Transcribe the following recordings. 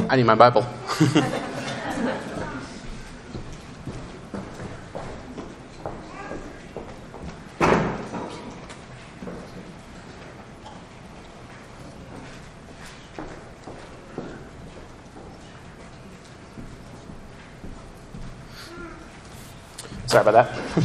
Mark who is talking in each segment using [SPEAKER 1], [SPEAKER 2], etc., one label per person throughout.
[SPEAKER 1] I need my Bible. Sorry about that.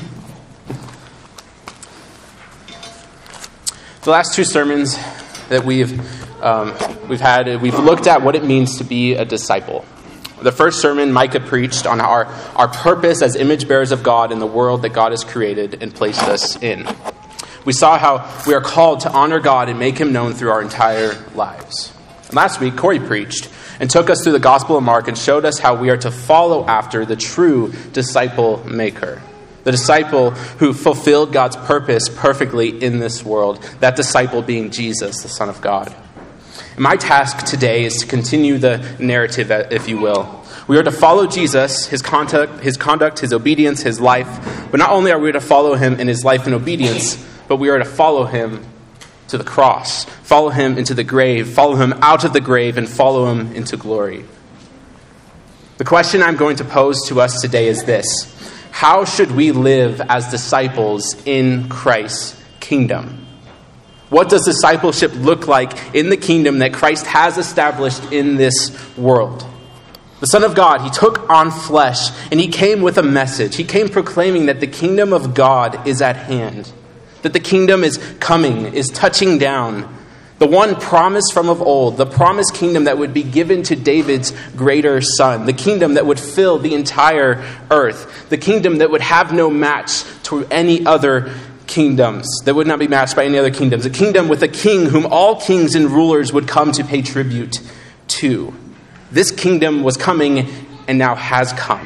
[SPEAKER 1] The last two sermons that we've looked at what it means to be a disciple. The first sermon Micah preached on our purpose as image bearers of God in the world that God has created and placed us in. We saw how we are called to honor God and make him known through our entire lives. And last week, Corey preached and took us through the Gospel of Mark and showed us how we are to follow after the true disciple maker. The disciple who fulfilled God's purpose perfectly in this world. That disciple being Jesus, the Son of God. And my task today is to continue the narrative, if you will. We are to follow Jesus, his conduct, his obedience, his life. But not only are we to follow him in his life and obedience, but we are to follow him to the cross. Follow him into the grave. Follow him out of the grave and follow him into glory. The question I'm going to pose to us today is this. How should we live as disciples in Christ's kingdom? What does discipleship look like in the kingdom that Christ has established in this world? The Son of God, he took on flesh and he came with a message. He came proclaiming that the kingdom of God is at hand, that the kingdom is coming, is touching down. The one promised from of old, the promised kingdom that would be given to David's greater son, the kingdom that would fill the entire earth, the kingdom that would have no match to any other kingdoms, that would not be matched by any other kingdoms, a kingdom with a king whom all kings and rulers would come to pay tribute to. This kingdom was coming and now has come.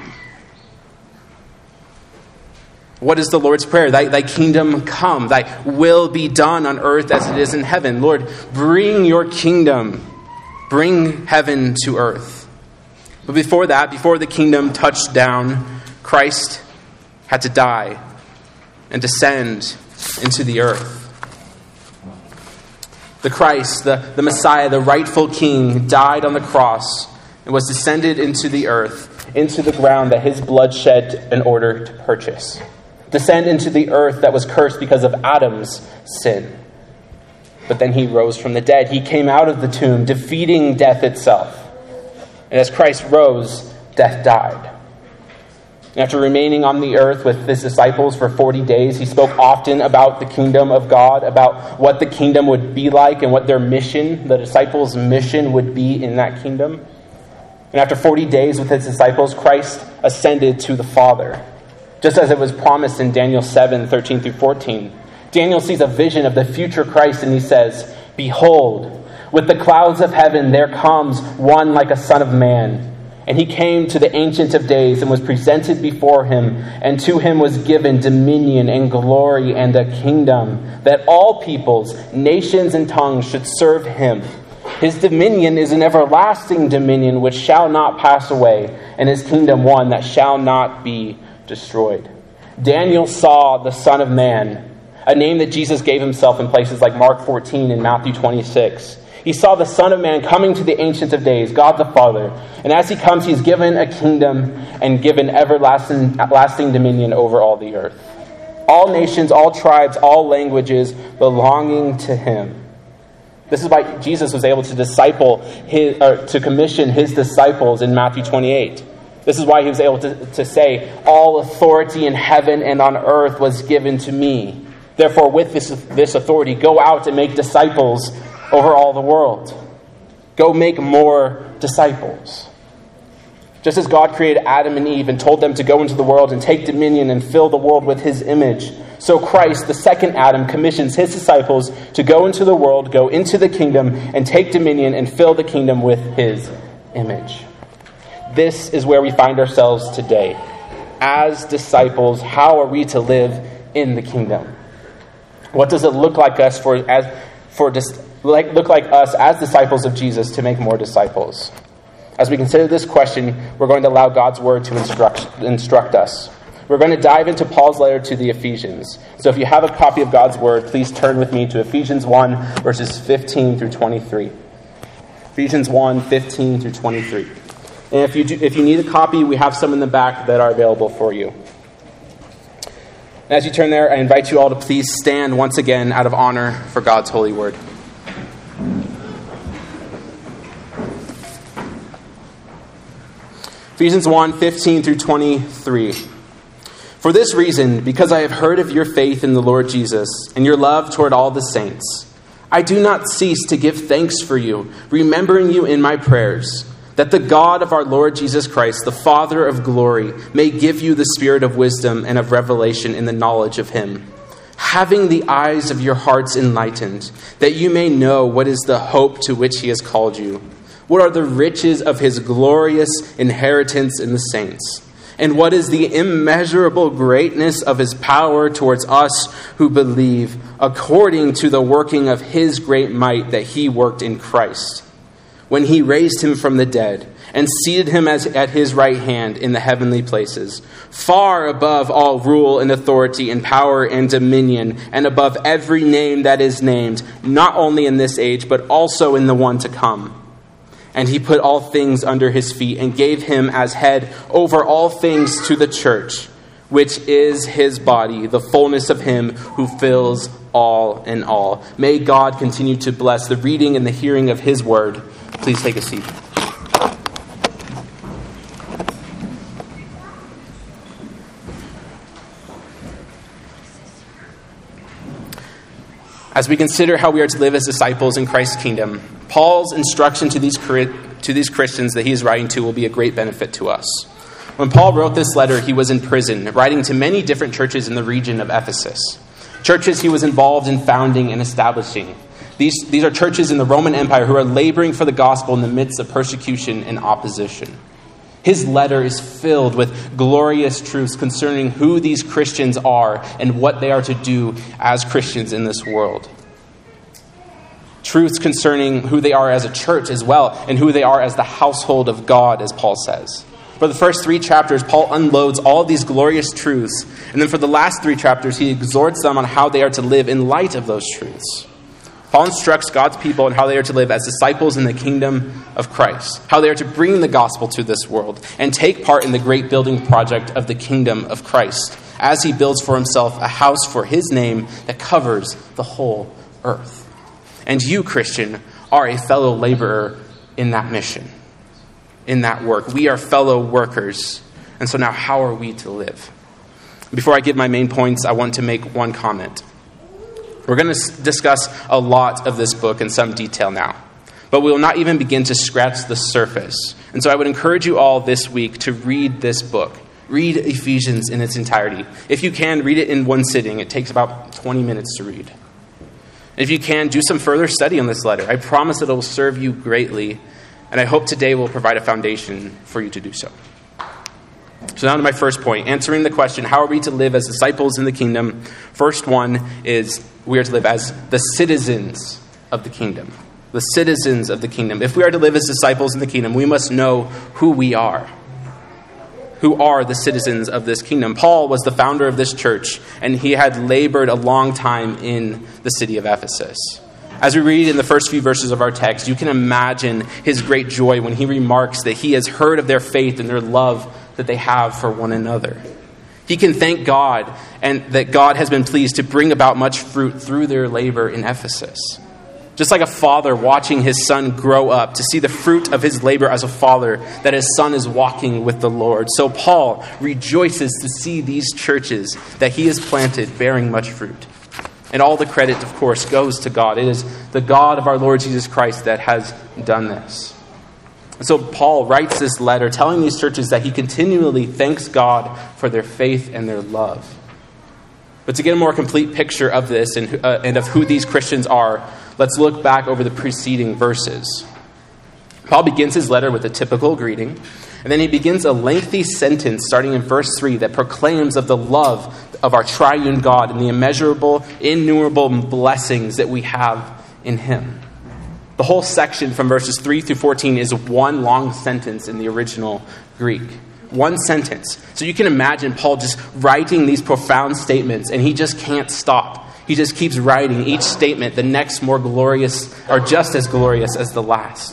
[SPEAKER 1] What is the Lord's Prayer? Thy kingdom come, thy will be done on earth as it is in heaven. Lord, bring your kingdom, bring heaven to earth. But before that, before the kingdom touched down, Christ had to die and descend into the earth. The Christ, the Messiah, the rightful king, died on the cross and was descended into the earth, into the ground that his blood shed in order to purchase. Descend into the earth that was cursed because of Adam's sin. But then he rose from the dead. He came out of the tomb, defeating death itself. And as Christ rose, death died. And after remaining on the earth with his disciples for 40 days, he spoke often about the kingdom of God, about what the kingdom would be like and what their mission, the disciples' mission, would be in that kingdom. And after 40 days with his disciples, Christ ascended to the Father. Just as it was promised in Daniel 7, 13 through 14. Daniel sees a vision of the future Christ and he says, "Behold, with the clouds of heaven there comes one like a son of man. And he came to the Ancient of Days and was presented before him, and to him was given dominion and glory and a kingdom, that all peoples, nations, and tongues should serve him. His dominion is an everlasting dominion which shall not pass away, and his kingdom one that shall not be destroyed." Daniel saw the Son of Man, a name that Jesus gave himself in places like Mark 14 and Matthew 26. He saw the Son of Man coming to the Ancient of Days, God the Father. And as he comes, he's given a kingdom and given everlasting dominion over all the earth. All nations, all tribes, all languages belonging to him. This is why Jesus was able to commission his disciples in Matthew 28. This is why he was able to say, "All authority in heaven and on earth was given to me. Therefore, with this authority, go out and make disciples over all the world." Go make more disciples. Just as God created Adam and Eve and told them to go into the world and take dominion and fill the world with his image, so Christ, the second Adam, commissions his disciples to go into the world, go into the kingdom, and take dominion and fill the kingdom with his image. This is where we find ourselves today. As disciples, how are we to live in the kingdom? What does it look like us look like us as disciples of Jesus to make more disciples? As we consider this question, we're going to allow God's word to instruct us. We're going to dive into Paul's letter to the Ephesians. So if you have a copy of God's word, please turn with me to Ephesians 1, verses 15 through 23. Ephesians 1, 15 through 23. And if you need a copy, we have some in the back that are available for you. As you turn there, I invite you all to please stand once again out of honor for God's holy word. Ephesians 1, 15 through 23. For this reason, because I have heard of your faith in the Lord Jesus and your love toward all the saints, I do not cease to give thanks for you, remembering you in my prayers, that the God of our Lord Jesus Christ, the Father of glory, may give you the spirit of wisdom and of revelation in the knowledge of him, having the eyes of your hearts enlightened, that you may know what is the hope to which he has called you, what are the riches of his glorious inheritance in the saints, and what is the immeasurable greatness of his power towards us who believe, according to the working of his great might that he worked in Christ, when he raised him from the dead and seated him at his right hand in the heavenly places, far above all rule and authority and power and dominion, and above every name that is named, not only in this age, but also in the one to come. And he put all things under his feet and gave him as head over all things to the church, which is his body, the fullness of him who fills all in all. May God continue to bless the reading and the hearing of his word. Please take a seat. As we consider how we are to live as disciples in Christ's kingdom, Paul's instruction to these Christians that he is writing to will be a great benefit to us. When Paul wrote this letter, he was in prison, writing to many different churches in the region of Ephesus. Churches he was involved in founding and establishing. These are churches in the Roman Empire who are laboring for the gospel in the midst of persecution and opposition. His letter is filled with glorious truths concerning who these Christians are and what they are to do as Christians in this world. Truths concerning who they are as a church as well, and who they are as the household of God, as Paul says. For the first 3 chapters, Paul unloads all of these glorious truths. And then for the last 3 chapters, he exhorts them on how they are to live in light of those truths. Paul instructs God's people on how they are to live as disciples in the kingdom of Christ, how they are to bring the gospel to this world and take part in the great building project of the kingdom of Christ, as he builds for himself a house for his name that covers the whole earth. And you, Christian, are a fellow laborer in that mission, in that work. We are fellow workers. And so now, how are we to live? Before I give my main points, I want to make one comment. We're going to discuss a lot of this book in some detail now, but we will not even begin to scratch the surface. And so I would encourage you all this week to read this book. Read Ephesians in its entirety. If you can, read it in one sitting. It takes about 20 minutes to read. If you can, do some further study on this letter. I promise that it will serve you greatly, and I hope today will provide a foundation for you to do so. So now to my first point, answering the question, how are we to live as disciples in the kingdom? First one is we are to live as the citizens of the kingdom. The citizens of the kingdom. If we are to live as disciples in the kingdom, we must know who we are. Who are the citizens of this kingdom? Paul was the founder of this church, and he had labored a long time in the city of Ephesus. As we read in the first few verses of our text, you can imagine his great joy when he remarks that he has heard of their faith and their love that they have for one another. He can thank God and that God has been pleased to bring about much fruit through their labor in Ephesus. Just like a father watching his son grow up to see the fruit of his labor as a father, that his son is walking with the Lord. So Paul rejoices to see these churches that he has planted bearing much fruit. And all the credit, of course, goes to God. It is the God of our Lord Jesus Christ that has done this. So Paul writes this letter telling these churches that he continually thanks God for their faith and their love. But to get a more complete picture of this and of who these Christians are, let's look back over the preceding verses. Paul begins his letter with a typical greeting, and then he begins a lengthy sentence starting in verse 3 that proclaims of the love of our triune God and the immeasurable, innumerable blessings that we have in him. The whole section from verses 3 through 14 is one long sentence in the original Greek. One sentence. So you can imagine Paul just writing these profound statements, and he just can't stop. He just keeps writing each statement, the next more glorious or just as glorious as the last.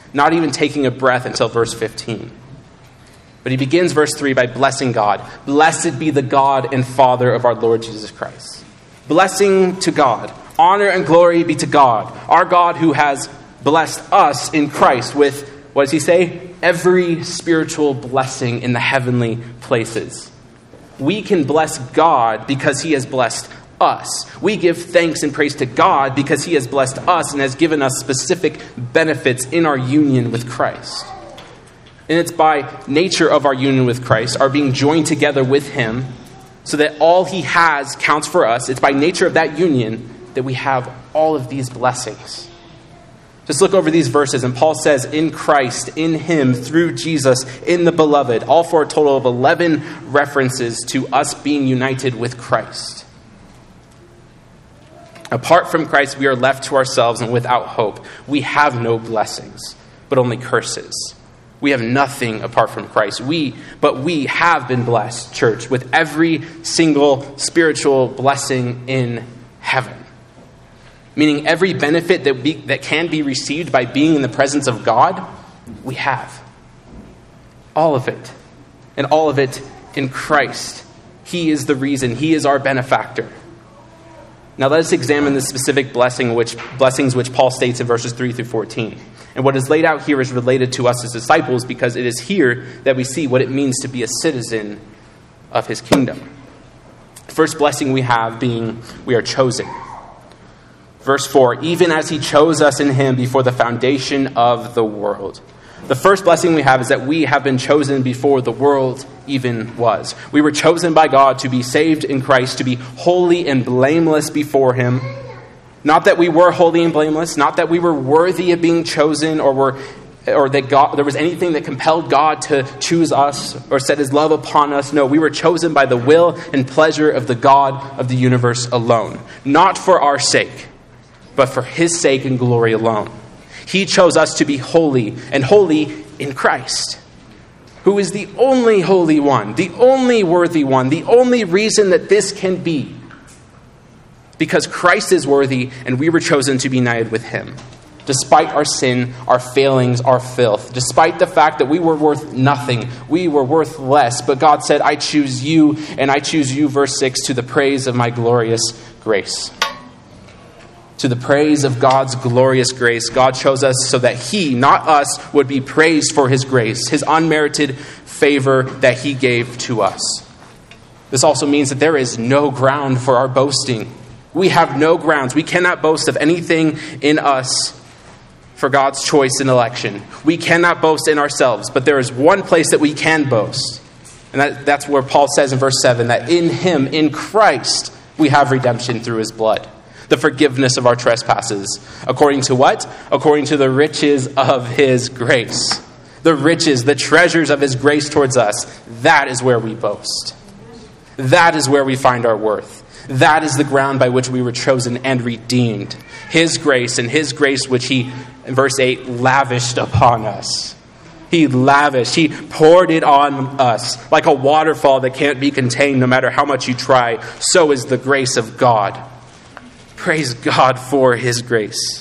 [SPEAKER 1] not even taking a breath until verse 15. But he begins verse 3 by blessing God. Blessed be the God and Father of our Lord Jesus Christ. Blessing to God. Honor and glory be to God, our God who has blessed us in Christ with, what does he say? Every spiritual blessing in the heavenly places. We can bless God because he has blessed us. We give thanks and praise to God because he has blessed us and has given us specific benefits in our union with Christ. And it's by nature of our union with Christ, our being joined together with him, so that all he has counts for us. It's by nature of that union that we have all of these blessings. Just look over these verses, and Paul says, in Christ, in him, through Jesus, in the beloved, all for a total of 11 references to us being united with Christ. Apart from Christ, we are left to ourselves and without hope. We have no blessings, but only curses. We have nothing apart from Christ. But we have been blessed, church, with every single spiritual blessing in heaven. Meaning every benefit that can be received by being in the presence of God, we have. All of it. And all of it in Christ. He is the reason. He is our benefactor. Now let us examine the specific blessings which Paul states in verses 3 through 14. And what is laid out here is related to us as disciples because it is here that we see what it means to be a citizen of his kingdom. The first blessing we have being we are chosen. Verse 4, even as he chose us in him before the foundation of the world. The first blessing we have is that we have been chosen before the world even was. We were chosen by God to be saved in Christ, to be holy and blameless before him. Not that we were holy and blameless, not that we were worthy of being chosen or that there was anything that compelled God to choose us or set his love upon us. No, we were chosen by the will and pleasure of the God of the universe alone. Not for our sake, but for his sake and glory alone. He chose us to be holy, and holy in Christ, who is the only holy one, the only worthy one, the only reason that this can be. Because Christ is worthy, and we were chosen to be united with him. Despite our sin, our failings, our filth, despite the fact that we were worth nothing, we were worth less, but God said, I choose you, and I choose you, verse 6, to the praise of my glorious grace. To the praise of God's glorious grace, God chose us so that he, not us, would be praised for his grace, his unmerited favor that he gave to us. This also means that there is no ground for our boasting. We have no grounds. We cannot boast of anything in us for God's choice and election. We cannot boast in ourselves, but there is one place that we can boast. And that's where Paul says in verse 7 that in him, in Christ, we have redemption through his blood. The forgiveness of our trespasses. According to what? According to the riches of his grace. The riches, the treasures of his grace towards us. That is where we boast. That is where we find our worth. That is the ground by which we were chosen and redeemed. His grace, and his grace which he, in verse 8, lavished upon us. He lavished. He poured it on us like a waterfall that can't be contained no matter how much you try. So is the grace of God. Praise God for his grace.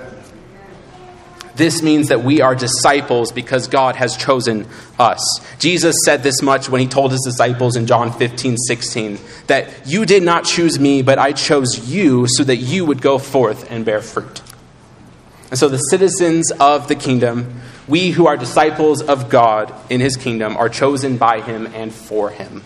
[SPEAKER 1] This means that we are disciples because God has chosen us. Jesus said this much when he told his disciples in John 15:16, that you did not choose me, but I chose you so that you would go forth and bear fruit. And so the citizens of the kingdom, we who are disciples of God in his kingdom, are chosen by him and for him.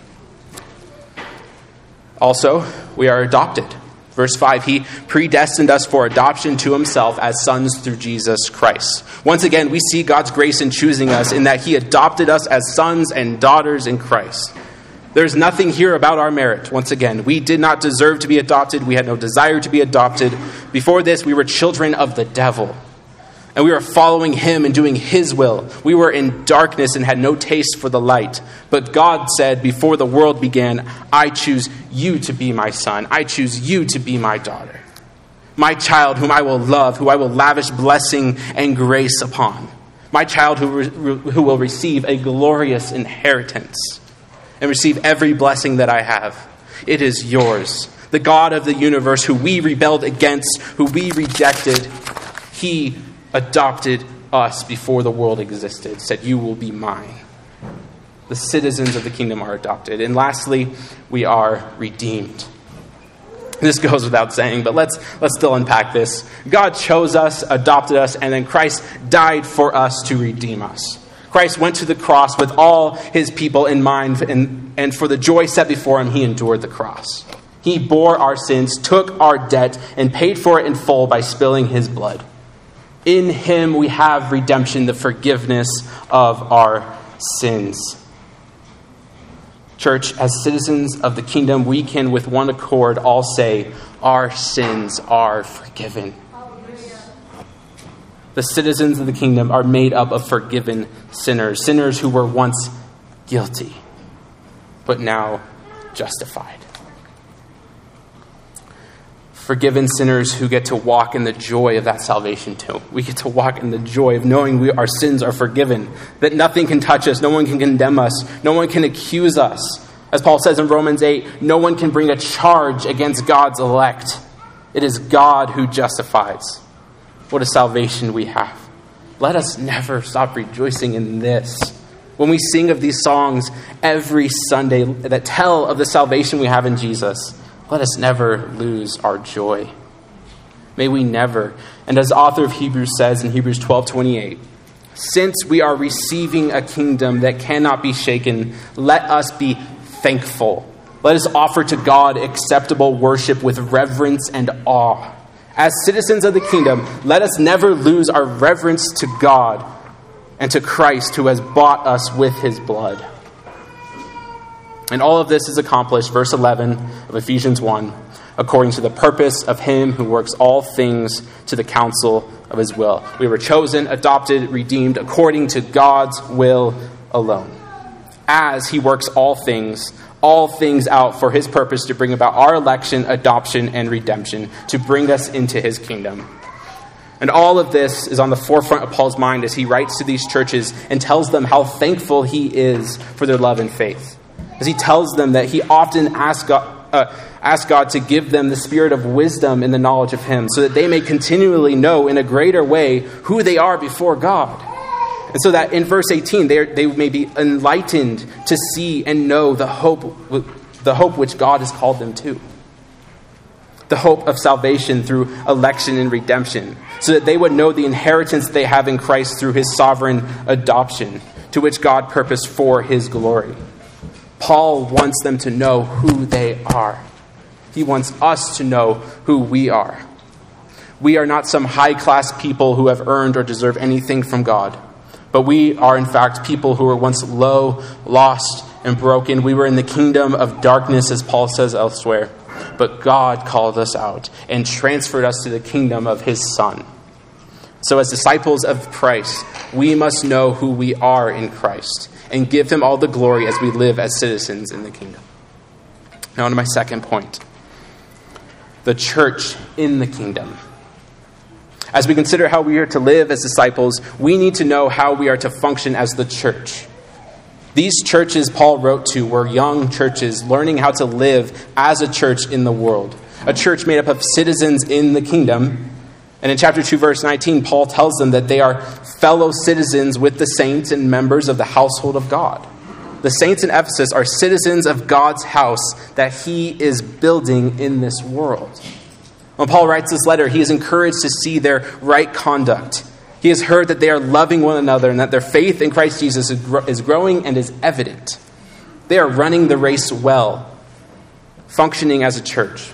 [SPEAKER 1] Also, we are adopted. Verse 5, he predestined us for adoption to himself as sons through Jesus Christ. Once again, we see God's grace in choosing us in that he adopted us as sons and daughters in Christ. There's nothing here about our merit. Once again, we did not deserve to be adopted. We had no desire to be adopted. Before this, we were children of the devil. And we were following him and doing his will. We were in darkness and had no taste for the light. But God said, before the world began, I choose you to be my son. I choose you to be my daughter. My child whom I will love, who I will lavish blessing and grace upon. My child who will receive a glorious inheritance and receive every blessing that I have. It is yours. The God of the universe who we rebelled against, who we rejected, he adopted us before the world existed, said, "You will be mine." The citizens of the kingdom are adopted. And lastly, we are redeemed. This goes without saying, but let's still unpack this. God chose us, adopted us, and then Christ died for us to redeem us. Christ went to the cross with all his people in mind, and for the joy set before him, he endured the cross. He bore our sins, took our debt, and paid for it in full by spilling his blood. In him we have redemption, the forgiveness of our sins. Church, as citizens of the kingdom, we can with one accord all say, our sins are forgiven. The citizens of the kingdom are made up of forgiven sinners, sinners who were once guilty, but now justified. Forgiven sinners who get to walk in the joy of that salvation too. We get to walk in the joy of knowing our sins are forgiven, that nothing can touch us, no one can condemn us, no one can accuse us. As Paul says in Romans 8, no one can bring a charge against God's elect. It is God who justifies. What a salvation we have. Let us never stop rejoicing in this. When we sing of these songs every Sunday that tell of the salvation we have in Jesus, let us never lose our joy. May we never. And as the author of Hebrews says in Hebrews 12:28, since we are receiving a kingdom that cannot be shaken, let us be thankful. Let us offer to God acceptable worship with reverence and awe. As citizens of the kingdom, let us never lose our reverence to God and to Christ who has bought us with his blood. And all of this is accomplished, verse 11 of Ephesians 1, according to the purpose of him who works all things to the counsel of his will. We were chosen, adopted, redeemed according to God's will alone. As he works all things out for his purpose to bring about our election, adoption, and redemption, to bring us into his kingdom. And all of this is on the forefront of Paul's mind as he writes to these churches and tells them how thankful he is for their love and faith. As he tells them that he often asks God to give them the spirit of wisdom in the knowledge of him, so that they may continually know in a greater way who they are before God. And so that in verse 18, they may be enlightened to see and know the hope which God has called them to. The hope of salvation through election and redemption, so that they would know the inheritance they have in Christ through his sovereign adoption, to which God purposed for his glory. Paul wants them to know who they are. He wants us to know who we are. We are not some high-class people who have earned or deserve anything from God. But we are, in fact, people who were once low, lost, and broken. We were in the kingdom of darkness, as Paul says elsewhere. But God called us out and transferred us to the kingdom of his Son. So as disciples of Christ, we must know who we are in Christ and give him all the glory as we live as citizens in the kingdom. Now on to my second point. The church in the kingdom. As we consider how we are to live as disciples, we need to know how we are to function as the church. These churches Paul wrote to were young churches learning how to live as a church in the world. A church made up of citizens in the kingdom. And in chapter 2, verse 19, Paul tells them that they are fellow citizens with the saints and members of the household of God. The saints in Ephesus are citizens of God's house that he is building in this world. When Paul writes this letter, he is encouraged to see their right conduct. He has heard that they are loving one another and that their faith in Christ Jesus is growing and is evident. They are running the race well, functioning as a church.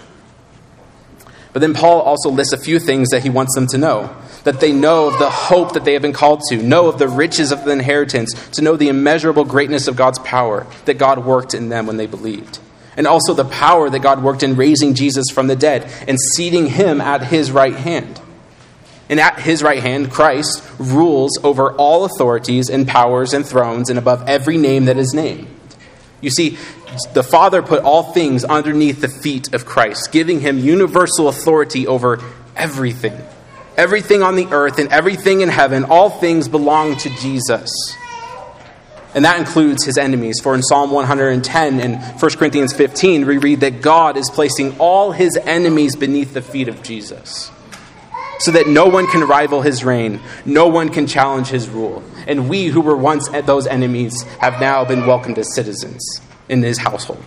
[SPEAKER 1] But then Paul also lists a few things that he wants them to know. That they know of the hope that they have been called to, know of the riches of the inheritance, to know the immeasurable greatness of God's power that God worked in them when they believed. And also the power that God worked in raising Jesus from the dead and seating him at his right hand. And at his right hand, Christ rules over all authorities and powers and thrones and above every name that is named. You see, the Father put all things underneath the feet of Christ, giving him universal authority over everything. Everything on the earth and everything in heaven, all things belong to Jesus. And that includes his enemies. For in Psalm 110 and 1 Corinthians 15, we read that God is placing all his enemies beneath the feet of Jesus. so that no one can rival his reign, no one can challenge his rule. And we who were once those enemies have now been welcomed as citizens in his household.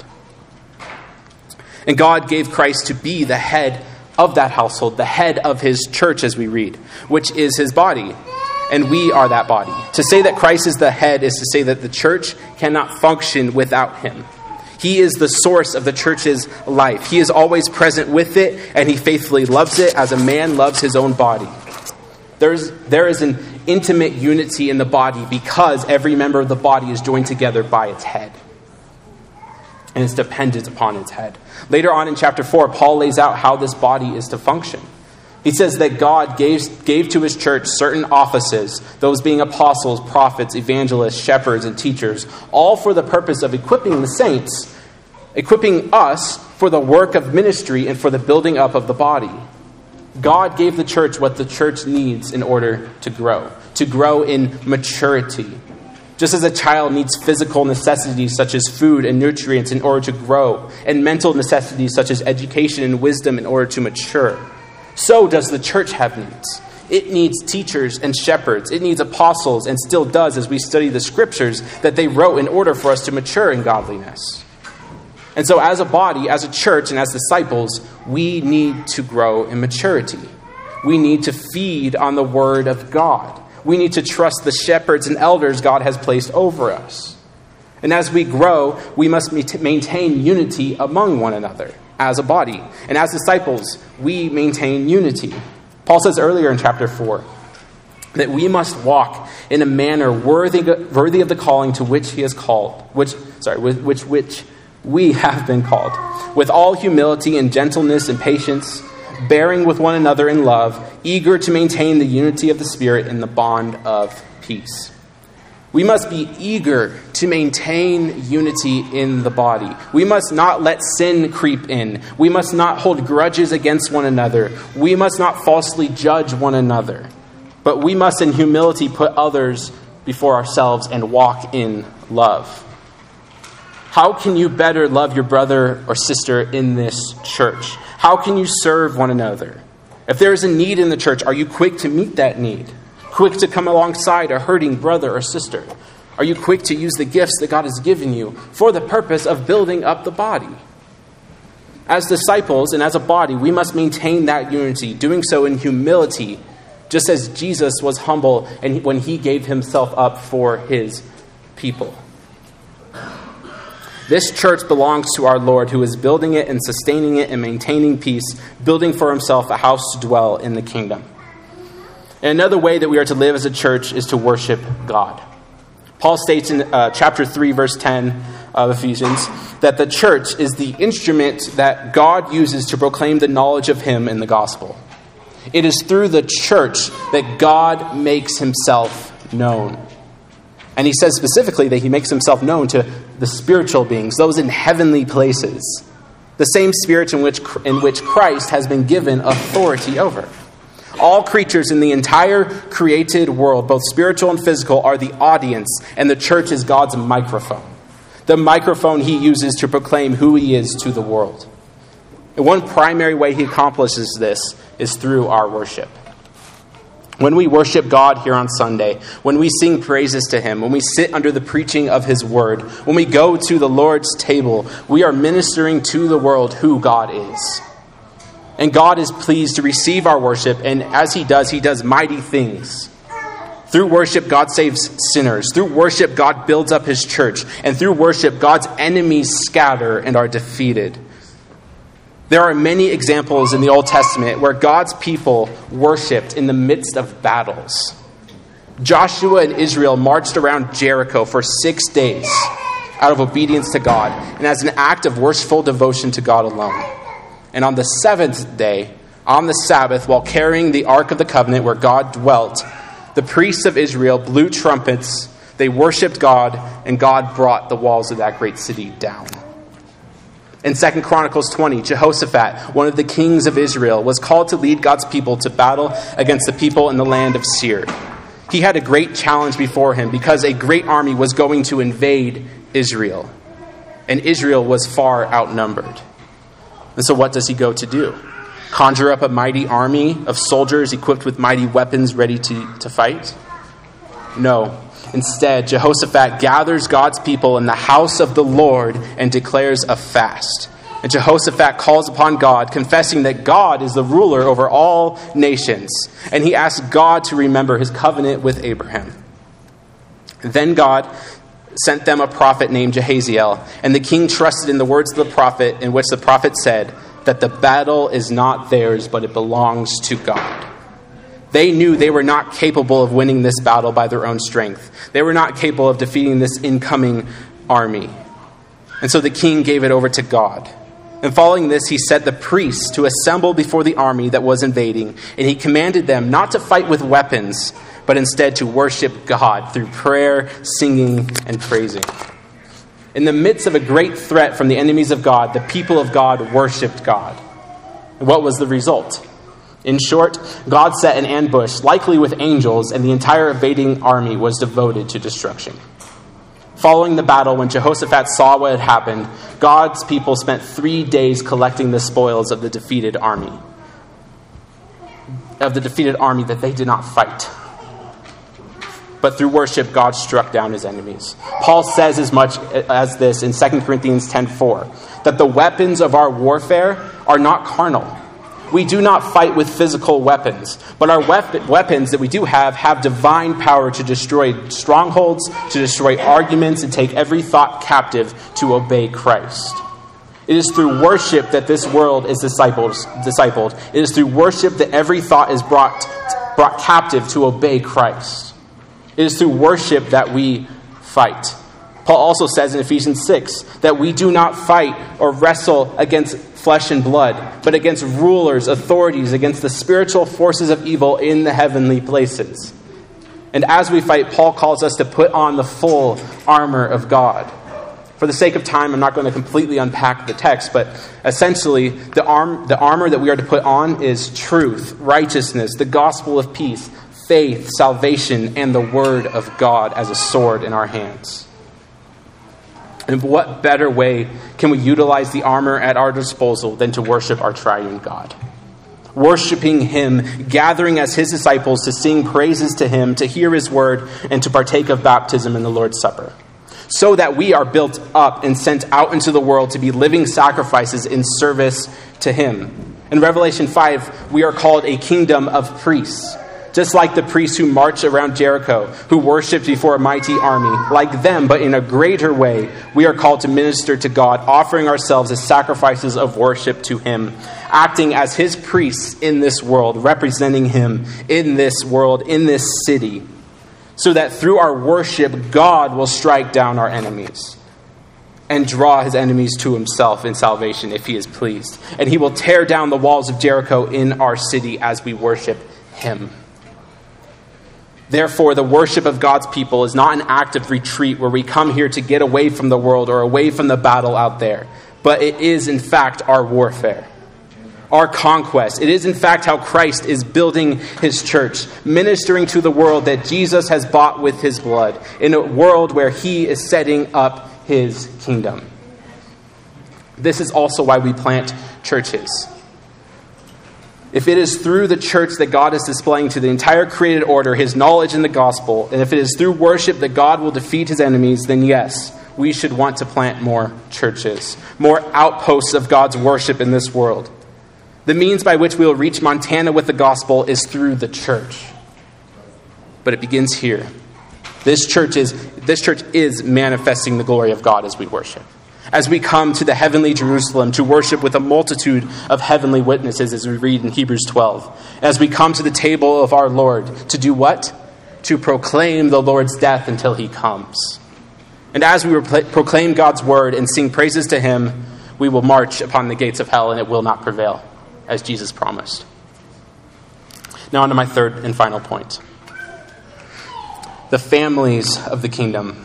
[SPEAKER 1] And God gave Christ to be the head of that household, the head of his church, as we read, which is his body. And we are that body. To say that Christ is the head is to say that the church cannot function without him. He is the source of the church's life. He is always present with it, and he faithfully loves it as a man loves his own body. There is an intimate unity in the body because every member of the body is joined together by its head. And is dependent upon its head. Later on in chapter 4, Paul lays out how this body is to function. He says that God gave to his church certain offices, those being apostles, prophets, evangelists, shepherds, and teachers, all for the purpose of equipping the saints, equipping us for the work of ministry and for the building up of the body. God gave the church what the church needs in order to grow in maturity. Just as a child needs physical necessities such as food and nutrients in order to grow, and mental necessities such as education and wisdom in order to mature, so does the church have needs. It needs teachers and shepherds. It needs apostles, and still does as we study the scriptures that they wrote in order for us to mature in godliness. And so as a body, as a church, and as disciples, we need to grow in maturity. We need to feed on the word of God. We need to trust the shepherds and elders God has placed over us. And as we grow, we must maintain unity among one another as a body. And as disciples, we maintain unity. Paul says earlier in chapter 4 that we must walk in a manner worthy of the calling to which he has called, which we have been called, with all humility and gentleness and patience, bearing with one another in love, eager to maintain the unity of the Spirit in the bond of peace. We must be eager to maintain unity in the body. We must not let sin creep in. We must not hold grudges against one another. We must not falsely judge one another. But we must in humility put others before ourselves and walk in love. How can you better love your brother or sister in this church? How can you serve one another? If there is a need in the church, are you quick to meet that need? Quick to come alongside a hurting brother or sister? Are you quick to use the gifts that God has given you for the purpose of building up the body? As disciples and as a body, we must maintain that unity, doing so in humility, just as Jesus was humble and when he gave himself up for his people. This church belongs to our Lord, who is building it and sustaining it and maintaining peace, building for himself a house to dwell in the kingdom. And another way that we are to live as a church is to worship God. Paul states in chapter 3, verse 10 of Ephesians, that the church is the instrument that God uses to proclaim the knowledge of him in the gospel. It is through the church that God makes himself known. And he says specifically that he makes himself known to the spiritual beings, those in heavenly places, the same spirit in which Christ has been given authority over. All creatures in the entire created world, both spiritual and physical, are the audience, and the church is God's microphone. The microphone he uses to proclaim who he is to the world. And one primary way he accomplishes this is through our worship. When we worship God here on Sunday, when we sing praises to him, when we sit under the preaching of his word, when we go to the Lord's table, we are ministering to the world who God is. And God is pleased to receive our worship, and as he does mighty things. Through worship, God saves sinners. Through worship, God builds up his church. And through worship, God's enemies scatter and are defeated. There are many examples in the Old Testament where God's people worshipped in the midst of battles. Joshua and Israel marched around Jericho for 6 days out of obedience to God and as an act of worshipful devotion to God alone. And on the seventh day, on the Sabbath, while carrying the Ark of the Covenant where God dwelt, the priests of Israel blew trumpets, they worshipped God, and God brought the walls of that great city down. In 2 Chronicles 20, Jehoshaphat, one of the kings of Israel, was called to lead God's people to battle against the people in the land of Seir. He had a great challenge before him because a great army was going to invade Israel. And Israel was far outnumbered. And so what does he go to do? conjure up a mighty army of soldiers equipped with mighty weapons ready to fight? No. Instead, Jehoshaphat gathers God's people in the house of the Lord and declares a fast. And Jehoshaphat calls upon God, confessing that God is the ruler over all nations. And he asks God to remember his covenant with Abraham. Then God sent them a prophet named Jahaziel. And the king trusted in the words of the prophet, in which the prophet said that the battle is not theirs, but it belongs to God. They knew they were not capable of winning this battle by their own strength. They were not capable of defeating this incoming army. And so the king gave it over to God. And following this, he set the priests to assemble before the army that was invading. And he commanded them not to fight with weapons, but instead to worship God through prayer, singing, and praising. In the midst of a great threat from the enemies of God, the people of God worshiped God. And what was the result? In short, God set an ambush, likely with angels, and the entire invading army was devoted to destruction. Following the battle, when Jehoshaphat saw what had happened, God's people spent 3 days collecting the spoils of the defeated army. That they did not fight. But through worship, God struck down his enemies. Paul says as much as this in 2 Corinthians 10:4, that the weapons of our warfare are not carnal. We do not fight with physical weapons, but our weapons that we do have divine power to destroy strongholds, to destroy arguments, and take every thought captive to obey Christ. It is through worship that this world is discipled. It is through worship that every thought is brought captive to obey Christ. It is through worship that we fight. Paul also says in Ephesians 6 that we do not fight or wrestle against flesh and blood, but against rulers, authorities, against the spiritual forces of evil in the heavenly places. And as we fight, Paul calls us to put on the full armor of God. For the sake of time, I'm not going to completely unpack the text, but essentially the armor that we are to put on is truth, righteousness, the gospel of peace, faith, salvation, and the word of God as a sword in our hands. And what better way can we utilize the armor at our disposal than to worship our triune God? Worshiping him, gathering as his disciples to sing praises to him, to hear his word, and to partake of baptism in the Lord's Supper. So that we are built up and sent out into the world to be living sacrifices in service to him. In Revelation 5, we are called a kingdom of priests. Just like the priests who marched around Jericho, who worshipped before a mighty army, like them, but in a greater way, we are called to minister to God, offering ourselves as sacrifices of worship to him, acting as his priests in this world, representing him in this world, in this city, so that through our worship, God will strike down our enemies and draw his enemies to himself in salvation if he is pleased. And he will tear down the walls of Jericho in our city as we worship him. Therefore, the worship of God's people is not an act of retreat where we come here to get away from the world or away from the battle out there, but it is, in fact, our warfare, our conquest. It is, in fact, how Christ is building his church, ministering to the world that Jesus has bought with his blood, in a world where he is setting up his kingdom. This is also why we plant churches. If it is through the church that God is displaying to the entire created order his knowledge in the gospel, and if it is through worship that God will defeat his enemies, then yes, we should want to plant more churches, more outposts of God's worship in this world. The means by which we will reach Montana with the gospel is through the church. But it begins here. This church is manifesting the glory of God as we worship. As we come to the heavenly Jerusalem to worship with a multitude of heavenly witnesses, as we read in Hebrews 12. As we come to the table of our Lord to do what? To proclaim the Lord's death until he comes. And as we proclaim God's word and sing praises to him, we will march upon the gates of hell and it will not prevail, as Jesus promised. Now on to my third and final point. The families of the kingdom.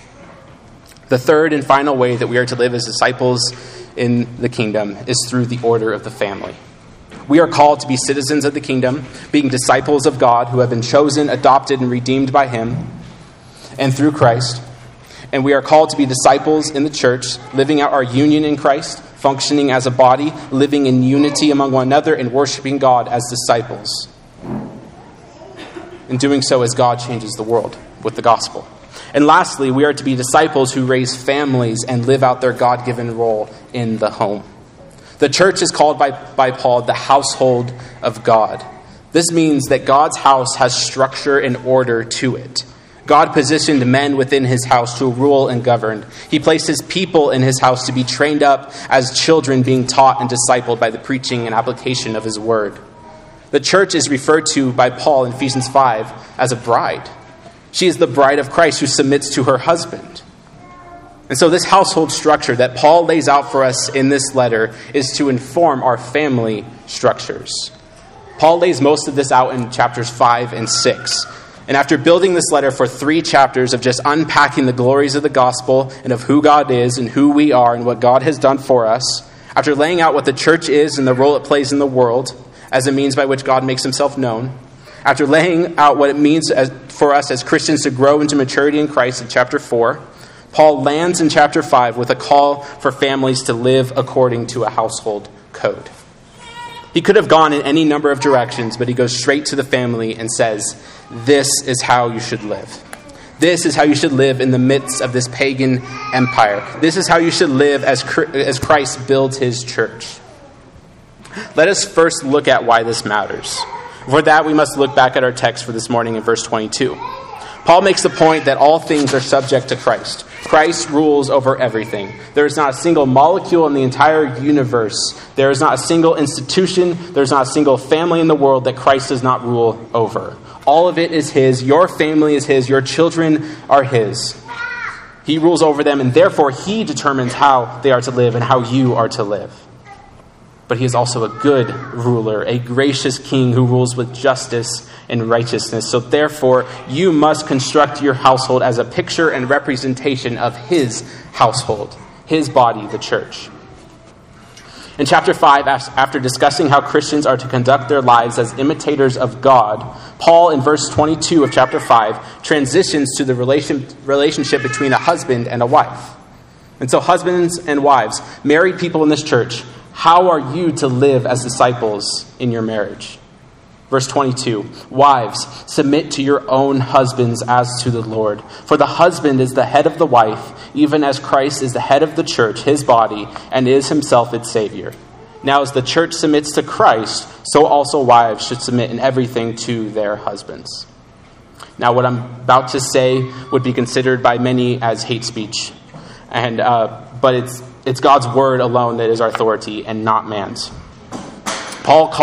[SPEAKER 1] The third and final way that we are to live as disciples in the kingdom is through the order of the family. We are called to be citizens of the kingdom, being disciples of God who have been chosen, adopted, and redeemed by him and through Christ. And we are called to be disciples in the church, living out our union in Christ, functioning as a body, living in unity among one another, and worshiping God as disciples. In doing so, as God changes the world with the gospel. And lastly, we are to be disciples who raise families and live out their God-given role in the home. The church is called by Paul the household of God. This means that God's house has structure and order to it. God positioned men within his house to rule and govern. He placed his people in his house to be trained up as children being taught and discipled by the preaching and application of his word. The church is referred to by Paul in Ephesians 5 as a bride. She is the bride of Christ who submits to her husband. And so this household structure that Paul lays out for us in this letter is to inform our family structures. Paul lays most of this out in chapters 5 and 6. And after building this letter for 3 chapters of just unpacking the glories of the gospel and of who God is and who we are and what God has done for us, after laying out what the church is and the role it plays in the world as a means by which God makes himself known, after laying out what it means for us as Christians to grow into maturity in Christ in chapter 4, Paul lands in chapter 5 with a call for families to live according to a household code. He could have gone in any number of directions, but he goes straight to the family and says, this is how you should live. This is how you should live in the midst of this pagan empire. This is how you should live as Christ builds his church. Let us first look at why this matters. For that, we must look back at our text for this morning in verse 22. Paul makes the point that all things are subject to Christ. Christ rules over everything. There is not a single molecule in the entire universe. There is not a single institution. There is not a single family in the world that Christ does not rule over. All of it is his. Your family is his. Your children are his. He rules over them, and therefore he determines how they are to live and how you are to live. But he is also a good ruler, a gracious king who rules with justice and righteousness. So therefore, you must construct your household as a picture and representation of his household, his body, the church. In chapter 5, after discussing how Christians are to conduct their lives as imitators of God, Paul, in verse 22 of chapter 5, transitions to the relationship between a husband and a wife. And so husbands and wives, married people in this church, how are you to live as disciples in your marriage? Verse 22, wives, submit to your own husbands as to the Lord. For the husband is the head of the wife, even as Christ is the head of the church, his body, and is himself its Savior. Now as the church submits to Christ, so also wives should submit in everything to their husbands. Now what I'm about to say would be considered by many as hate speech, but it's God's word alone that is our authority and not man's. Paul's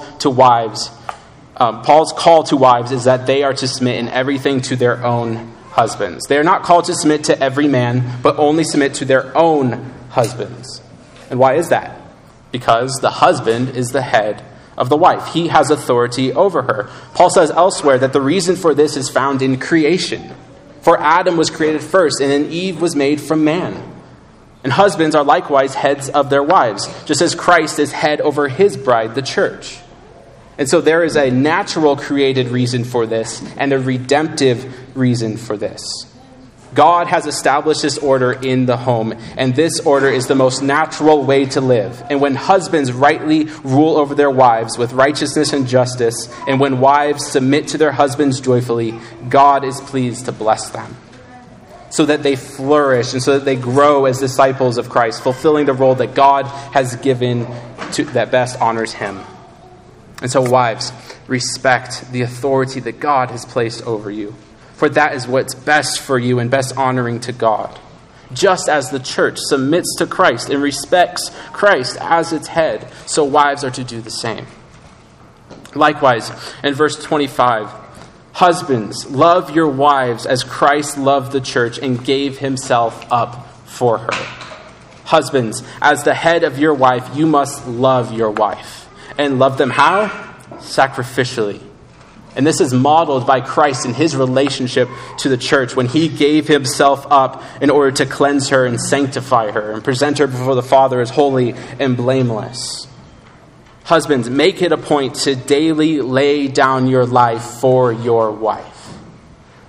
[SPEAKER 1] call to wives is that they are to submit in everything to their own husbands. They are not called to submit to every man, but only submit to their own husbands. And why is that? Because the husband is the head of the wife. He has authority over her. Paul says elsewhere that the reason for this is found in creation. For Adam was created first, and then Eve was made from man. And husbands are likewise heads of their wives, just as Christ is head over his bride, the church. And so there is a natural created reason for this and a redemptive reason for this. God has established this order in the home, and this order is the most natural way to live. And when husbands rightly rule over their wives with righteousness and justice, and when wives submit to their husbands joyfully, God is pleased to bless them, so that they flourish and so that they grow as disciples of Christ, fulfilling the role that God has given to that best honors him. And so wives, respect the authority that God has placed over you, for that is what's best for you and best honoring to God. Just as the church submits to Christ and respects Christ as its head, so wives are to do the same. Likewise, in verse 25, husbands, love your wives as Christ loved the church and gave himself up for her. Husbands, as the head of your wife, you must love your wife. And love them how? Sacrificially. And this is modeled by Christ in his relationship to the church when he gave himself up in order to cleanse her and sanctify her and present her before the Father as holy and blameless. Husbands, make it a point to daily lay down your life for your wife.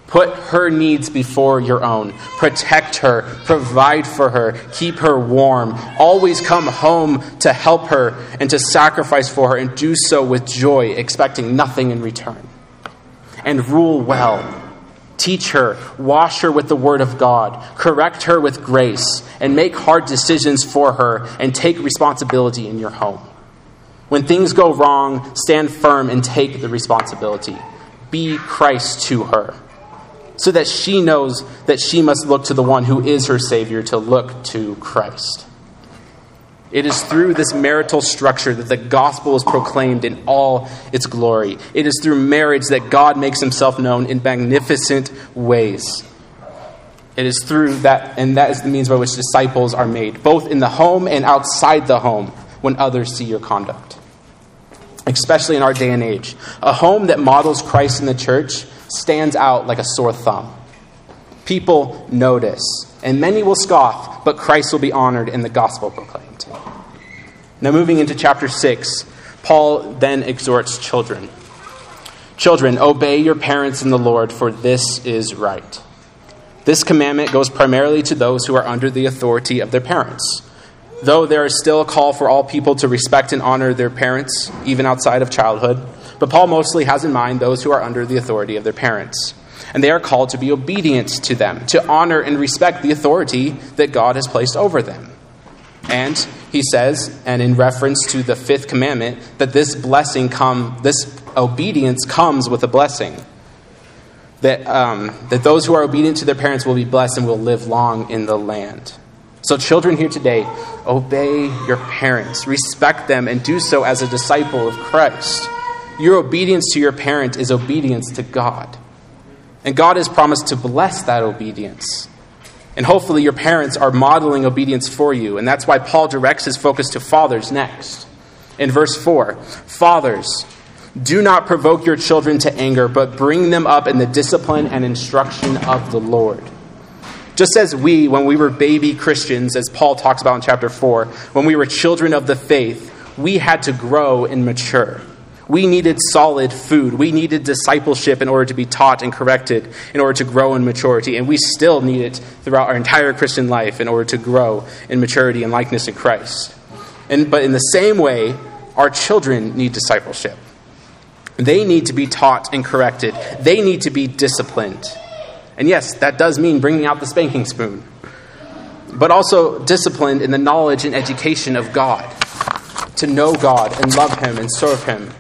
[SPEAKER 1] Put her needs before your own. Protect her, provide for her, keep her warm. Always come home to help her and to sacrifice for her, and do so with joy, expecting nothing in return. And rule well. Teach her, wash her with the word of God, correct her with grace, and make hard decisions for her, and take responsibility in your home. When things go wrong, stand firm and take the responsibility. Be Christ to her, so that she knows that she must look to the one who is her Savior, to look to Christ. It is through this marital structure that the gospel is proclaimed in all its glory. It is through marriage that God makes himself known in magnificent ways. It is through that, and that is the means by which disciples are made, both in the home and outside the home, when others see your conduct. Especially in our day and age. A home that models Christ in the church stands out like a sore thumb. People notice, and many will scoff, but Christ will be honored and the gospel proclaimed. Now moving into chapter 6, Paul then exhorts children. Children, obey your parents in the Lord, for this is right. This commandment goes primarily to those who are under the authority of their parents, though there is still a call for all people to respect and honor their parents, even outside of childhood. But Paul mostly has in mind those who are under the authority of their parents. And they are called to be obedient to them, to honor and respect the authority that God has placed over them. And he says, and in reference to the fifth commandment, that this obedience comes with a blessing. That those who are obedient to their parents will be blessed and will live long in the land. So children here today, obey your parents, respect them, and do so as a disciple of Christ. Your obedience to your parent is obedience to God. And God has promised to bless that obedience. And hopefully your parents are modeling obedience for you. And that's why Paul directs his focus to fathers next. In verse 4, fathers, do not provoke your children to anger, but bring them up in the discipline and instruction of the Lord. Just as when we were baby Christians, as Paul talks about in chapter 4, when we were children of the faith, we had to grow and mature. We needed solid food. We needed discipleship in order to be taught and corrected, in order to grow in maturity. And we still need it throughout our entire Christian life in order to grow in maturity and likeness in Christ. But in the same way, our children need discipleship. They need to be taught and corrected. They need to be disciplined. And yes, that does mean bringing out the spanking spoon, but also disciplined in the knowledge and education of God, to know God and love him and serve him.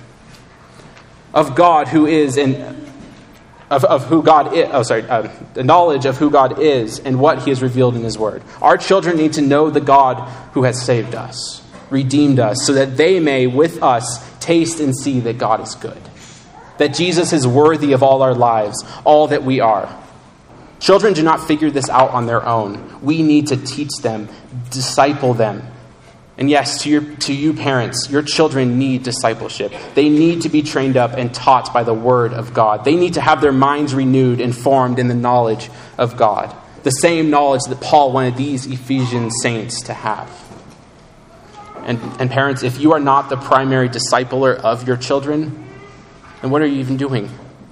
[SPEAKER 1] Of God who is, and of who God is, the knowledge of who God is and what he has revealed in his word. Our children need to know the God who has saved us, redeemed us, so that they may, with us, taste and see that God is good, that Jesus is worthy of all our lives, all that we are. Children do not figure this out on their own. We need to teach them, disciple them. And yes, to you parents, your children need discipleship. They need to be trained up and taught by the word of God. They need to have their minds renewed and formed in the knowledge of God. The same knowledge that Paul wanted these Ephesian saints to have. And parents, if you are not the primary discipler of your children, then what are you even doing?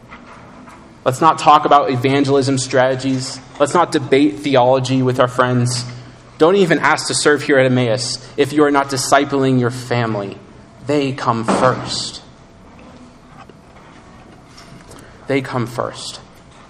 [SPEAKER 1] Let's not talk about evangelism strategies. Let's not debate theology with our friends. Don't even ask to serve here at Emmaus if you are not discipling your family. They come first. They come first.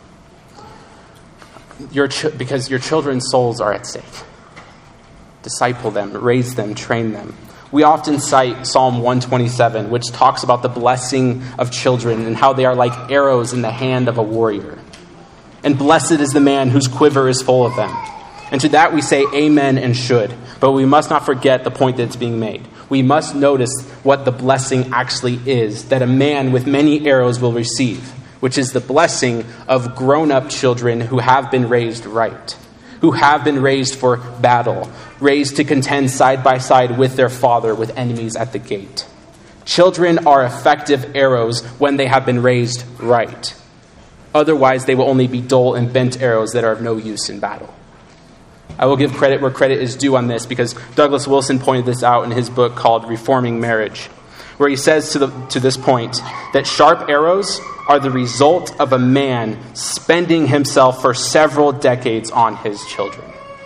[SPEAKER 1] Because your children's souls are at stake. Disciple them, raise them, train them. We often cite Psalm 127, which talks about the blessing of children and how they are like arrows in the hand of a warrior. And blessed is the man whose quiver is full of them. And to that we say amen and should. But we must not forget the point that's being made. We must notice what the blessing actually is, that a man with many arrows will receive, which is the blessing of grown-up children who have been raised right, who have been raised for battle, raised to contend side by side with their father with enemies at the gate. Children are effective arrows when they have been raised right. Otherwise, they will only be dull and bent arrows that are of no use in battle. I will give credit where credit is due on this because Douglas Wilson pointed this out in his book called Reforming Marriage, where he says to this point that sharp arrows are the result of a man spending himself for several decades on his children.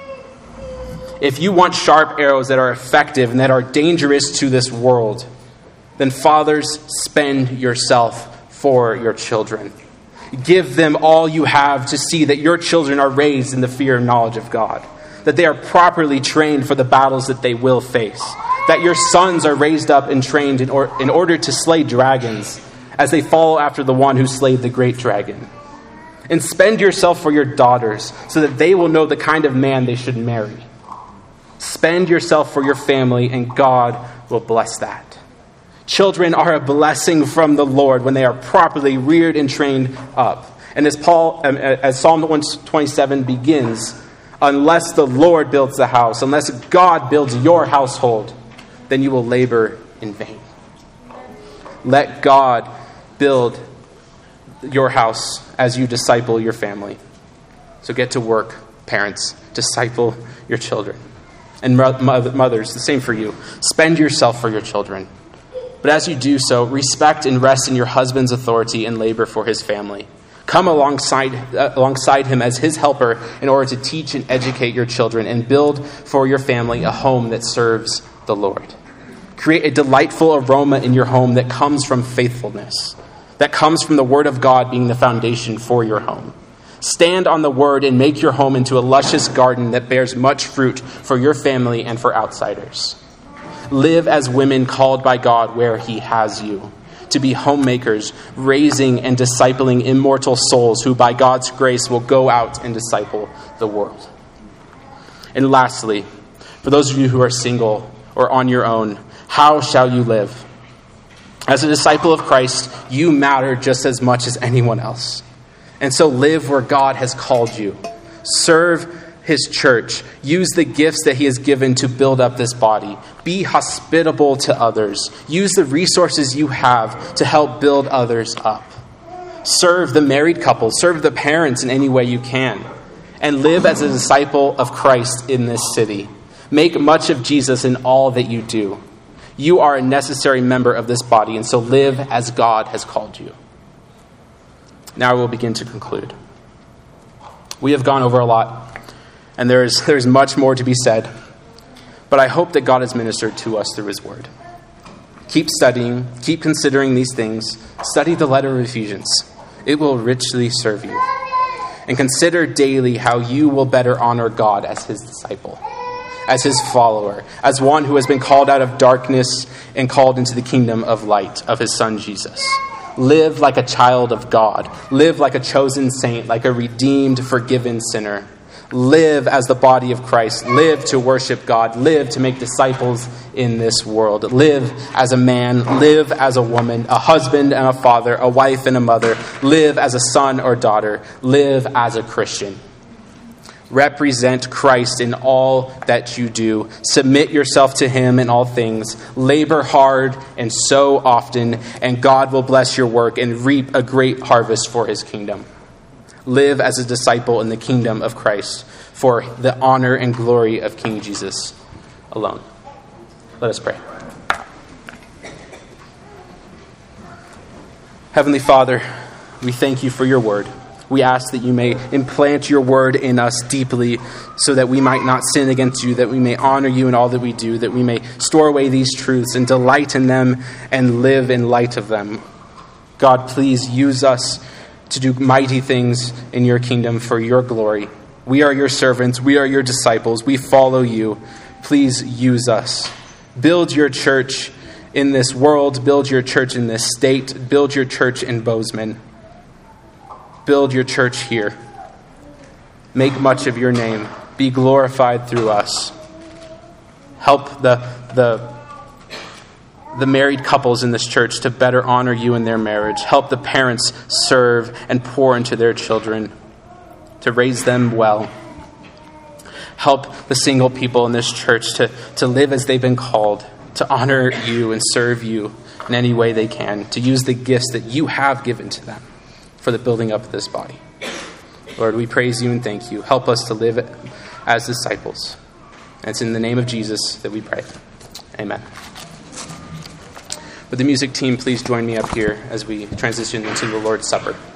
[SPEAKER 1] If you want sharp arrows that are effective and that are dangerous to this world, then fathers, spend yourself for your children. Give them all you have to see that your children are raised in the fear and knowledge of God, that they are properly trained for the battles that they will face, that your sons are raised up and trained in order to slay dragons as they follow after the one who slayed the great dragon. And spend yourself for your daughters so that they will know the kind of man they should marry. Spend yourself for your family, and God will bless that. Children are a blessing from the Lord when they are properly reared and trained up. And as Psalm 127 begins, unless the Lord builds the house, unless God builds your household, then you will labor in vain. Let God build your house as you disciple your family. So get to work, parents. Disciple your children. And mothers, the same for you. Spend yourself for your children. But as you do so, respect and rest in your husband's authority and labor for his family. Come alongside him as his helper in order to teach and educate your children and build for your family a home that serves the Lord. Create a delightful aroma in your home that comes from faithfulness, that comes from the Word of God being the foundation for your home. Stand on the Word and make your home into a luscious garden that bears much fruit for your family and for outsiders. Live as women called by God where He has you, to be homemakers, raising and discipling immortal souls who by God's grace will go out and disciple the world. And lastly, for those of you who are single or on your own, how shall you live? As a disciple of Christ, you matter just as much as anyone else. And so live where God has called you. Serve His church. Use the gifts that He has given to build up this body. Be hospitable to others. Use the resources you have to help build others up. Serve the married couple. Serve the parents in any way you can. And live as a disciple of Christ in this city. Make much of Jesus in all that you do. You are a necessary member of this body, and so live as God has called you. Now we'll begin to conclude. We have gone over a lot, and there's much more to be said, but I hope that God has ministered to us through His Word. Keep studying, keep considering these things. Study the letter of Ephesians. It will richly serve you. And consider daily how you will better honor God as His disciple, as His follower, as one who has been called out of darkness and called into the kingdom of light of His Son Jesus. Live like a child of God. Live like a chosen saint, like a redeemed, forgiven sinner. Live as the body of Christ. Live to worship God. Live to make disciples in this world. Live as a man. Live as a woman, a husband and a father, a wife and a mother. Live as a son or daughter. Live as a Christian. Represent Christ in all that you do. Submit yourself to Him in all things. Labor hard and sow often, and God will bless your work and reap a great harvest for His kingdom. Live as a disciple in the kingdom of Christ for the honor and glory of King Jesus alone. Let us pray. Heavenly Father, we thank you for your word. We ask that you may implant your word in us deeply so that we might not sin against you, that we may honor you in all that we do, that we may store away these truths and delight in them and live in light of them. God, please use us to do mighty things in your kingdom for your glory. We are your servants. We are your disciples. We follow you. Please use us. Build your church in this world. Build your church in this state. Build your church in Bozeman. Build your church here. Make much of your name. Be glorified through us. Help the married couples in this church to better honor you in their marriage. Help the parents serve and pour into their children to raise them well. Help the single people in this church to live as they've been called, to honor you and serve you in any way they can, to use the gifts that you have given to them for the building up of this body. Lord, we praise you and thank you. Help us to live as disciples. And it's in the name of Jesus that we pray. Amen. Would the music team please join me up here as we transition into the Lord's Supper?